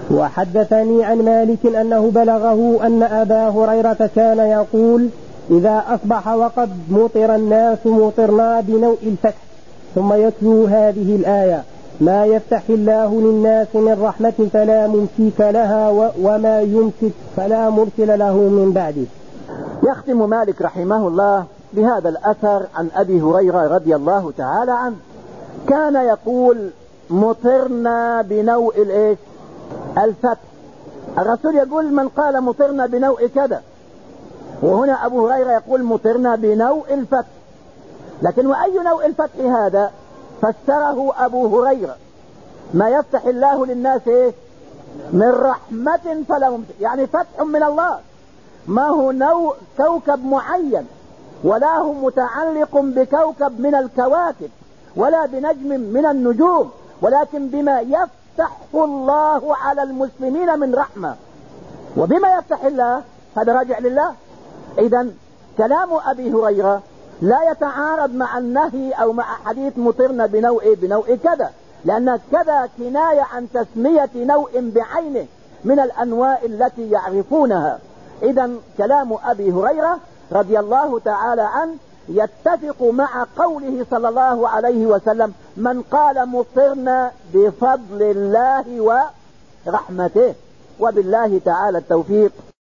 وحدثني عن مالك أنه بلغه أن أبا هريرة كان يقول إذا أصبح وقد مطر الناس مطرنا بنوء الفتح، ثم يتلو هذه الآية: ما يفتح الله للناس من رحمة فلا ممسك لها وما يمسك فلا مرسل له من بعده. يختم مالك رحمه الله بهذا الأثر عن أبي هريرة رضي الله تعالى عنه، كان يقول مطرنا بنوء الفتح. الرسول يقول من قال مطرنا بنوء كذا، وهنا أبو هريرة يقول مطرنا بنوء الفتح. لكن وأي نوء الفتح هذا؟ فسره أبو هريرة: ما يفتح الله للناس من رحمة فلا ممسك، يعني فتح من الله، ما هو نوء كوكب معين، ولا هو متعلق بكوكب من الكواكب ولا بنجم من النجوم، ولكن بما يفتح الله على المسلمين من رحمة. وبما يفتح الله هذا راجع لله. إذن كلام أبي هريرة لا يتعارض مع النهي أو مع حديث مطرنا بنوء كذا، لأن كذا كناية عن تسمية نوء بعينه من الأنواع التي يعرفونها. إذن كلام أبي هريرة رضي الله تعالى عنه يتفق مع قوله صلى الله عليه وسلم: من قال مطرنا بفضل الله ورحمته. وبالله تعالى التوفيق.